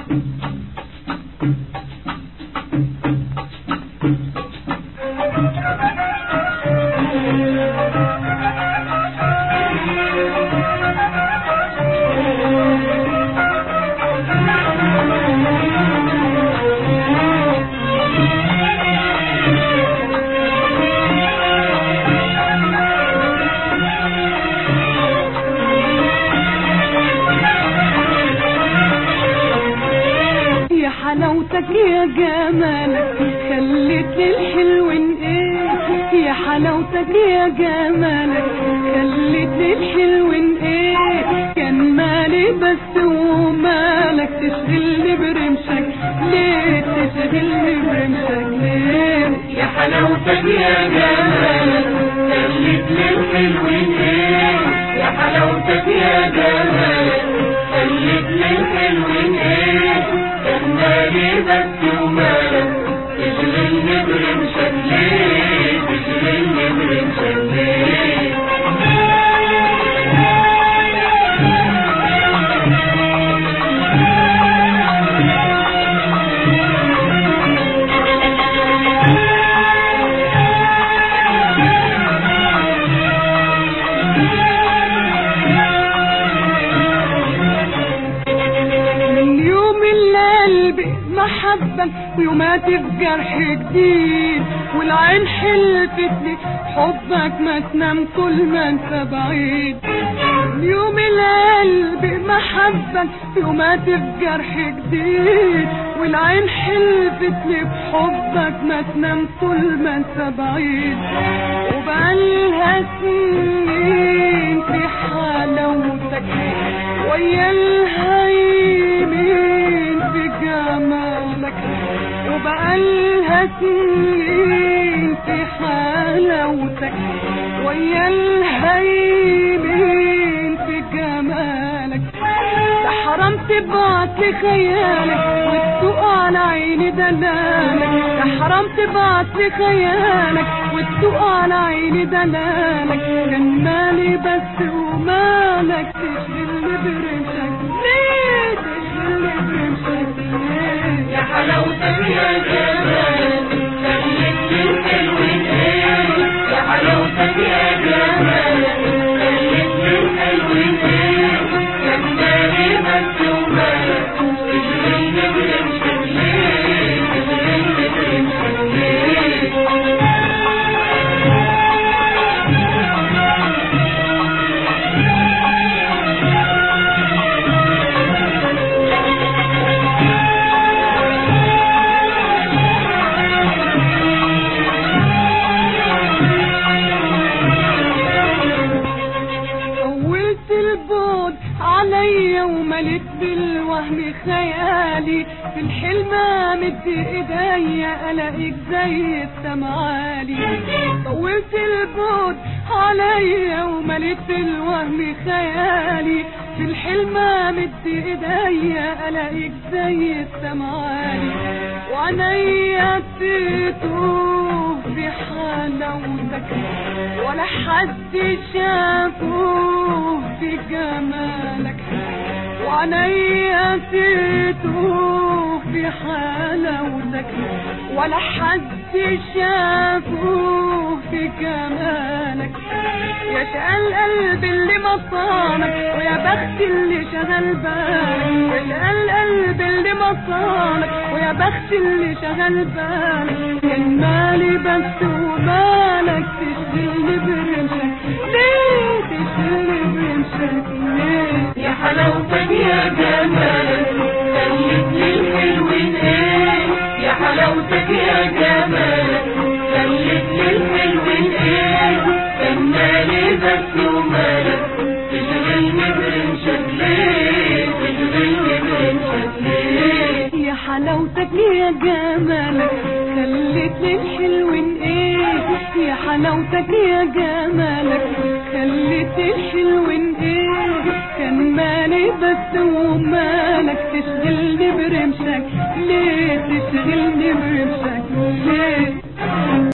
حلاوتك يا جمالك خلتني الحلوين ايه، يا حلاوتك يا جمالك خلتني الحلوين ايه، كان مالي بس ومالك تشغلني برمشك ليه، تشغلني برمشك ليه، يا حلاوتك يا جمالك خلتني الحلوين ايه، يا حلاوتك يا جمالك خلتني الحلوين ايه، كان مالي بس ومالك تشغلني برمشك ليه، تشغلني برمشك ليه. محبا ويوماتي في جرح جديد، والعين حلفتني حبك ما تنام طول ما انت بعيد، يوم القلب محبا ويوماتي في جرح جديد، والعين حلفتني بحبك ما تنام طول ما انت بعيد، وبقالها سنين في حلاوتك ويا الهيمين في جمالك، وبقالها سنين في حلاوتك ويا الهيمين في جمالك، ده حرام تبعتلي خيالك وتسوق على عيني دلالك، ده حرام تبعتلي خيالك وتسوق على عيني دلالك، كان مالي بس ومالك تشغلني برمشك ليه، تشغلني برمشك ليه، يا حلاوتك يا جمالك خلتني الحلوين ايه، يا حلاوتك يا جمالك خلتني الحلوين ايه، كان مالي بس ومالك تشغلني برمشك ليه، تشغلني برمشك ليه. عليا ومليت بالوهم خيالي، في الحلم مد ايديا الاقيك زي السمعالي، طولت البعد عليا ومليت بالوهم خيالي، في الحلم مد ايديا الاقيك زي السمعالي، وعينيا تتوه في حلاوتك ولا حد شافوه في جمالك، وعينيا تتوه في حلاوتك ولا حد شافوه في جمالك، يا شقى القلب اللي مصانك ويا بخت اللي شغل بالك، يا شقى القلب اللي مصانك ويا بخت اللي شغل بالك، كان مالي بس ومالك تشغلني برمشك ليه، تشغلني برمشك ليه، يا حلاوتك يا جمالك خلتني الحلوين ايه، يا حلاوتك يا جمالك خلتني الحلوين ايه، كان مالي بس ومالك تشغلني برمشك ليه، تشغلني برمشك ليه، يا حلاوتك يا جمالك خلتني الحلوين ايه، يا حلاوتك يا جمالك خلتني الحلوين ايه، كان مالي بس ومالك تشغلني برمشك ليه، تشغلني برمشك ليه.